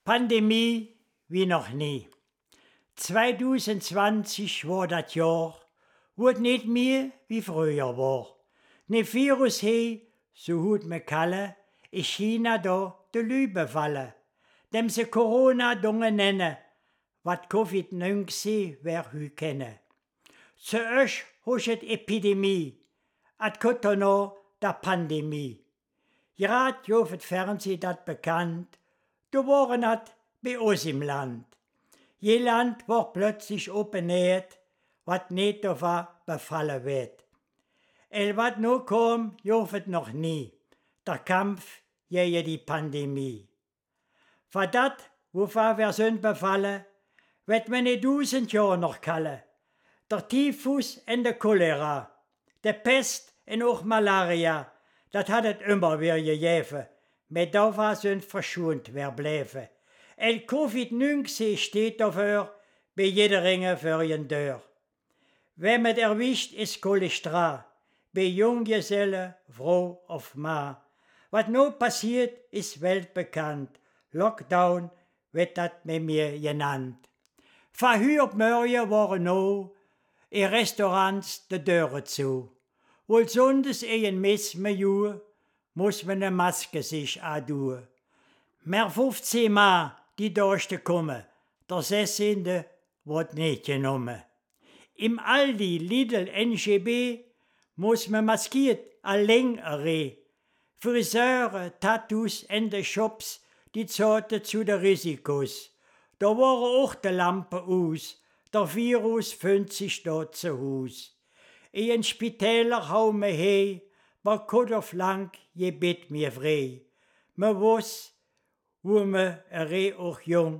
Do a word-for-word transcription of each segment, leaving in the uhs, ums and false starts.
Pandemie wie noch nie. zwanzig zwanzig war das Jahr, wo es nicht mehr wie früher war. Ne Virus he, so hut me kalle, in China da de Lübe falle, dem se Corona dunge nenne, wat Covid neunzehn wer hü kenne. Zu euch huscht Epidemie, at Kotono da Pandemie. Grad jofet Fernseh dat bekannt, du waren dat bei uns im Land. Je Land war plötzlich openäht, wat net dova befallen wird. El wat no kom, jofet noch nie, der Kampf gegen die Pandemie. Für dat, wova wir sind befallen, wird man ne tausend Jahr noch kalle. Der Typhus en de Cholera, de Pest en auch Malaria, dat hat het immer weer gegeben, mit dova sind verschont wer bleiben. El Covid neunzehn steht dafür, bei jeder Ringe für jen Deur. Wenn man erwischt, ist Cholestra, bei Junggesellen, Frau auf Ma. Was no passiert, ist weltbekannt. Lockdown wird dat mit mir genannt. Verhür Mörje waren no, in Restaurants de Döre zu. Wohl sondes ein Miss me Juhe, muss man ne Maske sich adue. Mehr fünfzehn Mal die Dorste komme, der sechzehnte wird nicht genommen. Im Aldi, Lidl, N G B muss man maskiert allein re. Friseure, Tattoos in de Shops, die zoten zu de Risikos. Da waren auch de Lampen aus, der Virus findet sich dort zu Hus. In Spitäler hau me he, bei Kudder lang je bit mir frei. Me wuss, wo me re auch jung,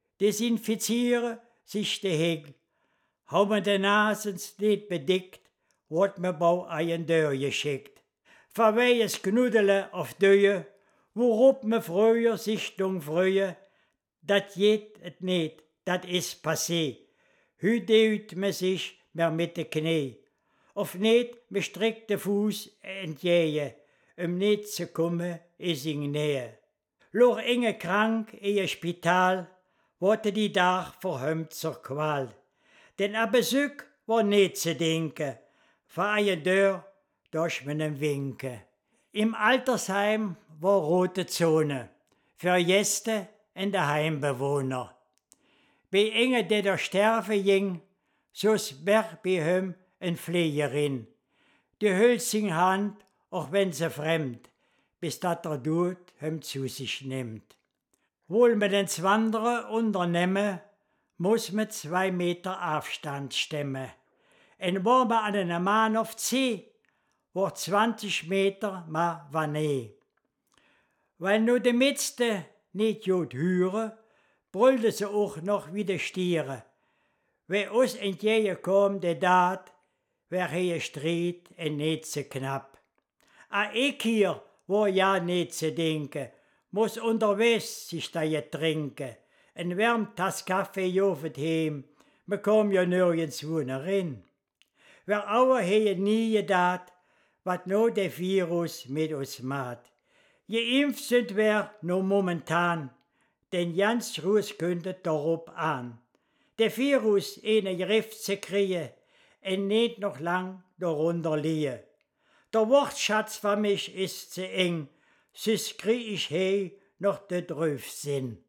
desinfizieren sich de Heg. Hau me de Nasens nicht bedickt, wordt me bau ein Deur geschickt. Verweies Knuddele auf Döje, worop me früher sich dung frühe, dat geht et nicht, dat is passé. Hü deut me sich mehr mit de Knie. Of niet me streckt de Fuß entjeje, um nicht zu kommen is in Nähe. Loch inge krank in je Spital, wurde die Dach verhömt zur Qual. Denn a Besuch war nicht zu denken, vor eine Deur durch meinen Winke. Im Altersheim war rote Zone, für Gäste und de Heimbewohner. Bei inge, der der sterben ging, so's wär bei hem en Pflegerin. Die hülsing Hand, auch wenn sie fremd, bis dat er tut, hem zu sich nimmt. Wohl mit den Wandere unternehmen, muss mit zwei Meter Abstand stemmen. En war man an einem Mann auf zehn, war zwanzig Meter ma wanne. Weil nur die Mitzte nicht gut hören, brüllte sie auch noch wie die Stiere. Wer uns entgegenkom, der dat, wer hier Streit en nicht so knapp. A ich hier war ja nicht zu denken, muss unterwegs sich da je trinken. En wärmt das Kaffee jofet heim, me kom ja nirgendwo rein. Wer auer hier nie gedacht, wat no der Virus mit uns macht. Geimpft sind wir nur momentan, denn ganz Ruß könnte darauf an. Der Virus in den Griff zu kriegen, en nicht noch lang darunter liegen. Der Wortschatz für mich ist zu eng, sis krieg ich he noch de Dröfsinn.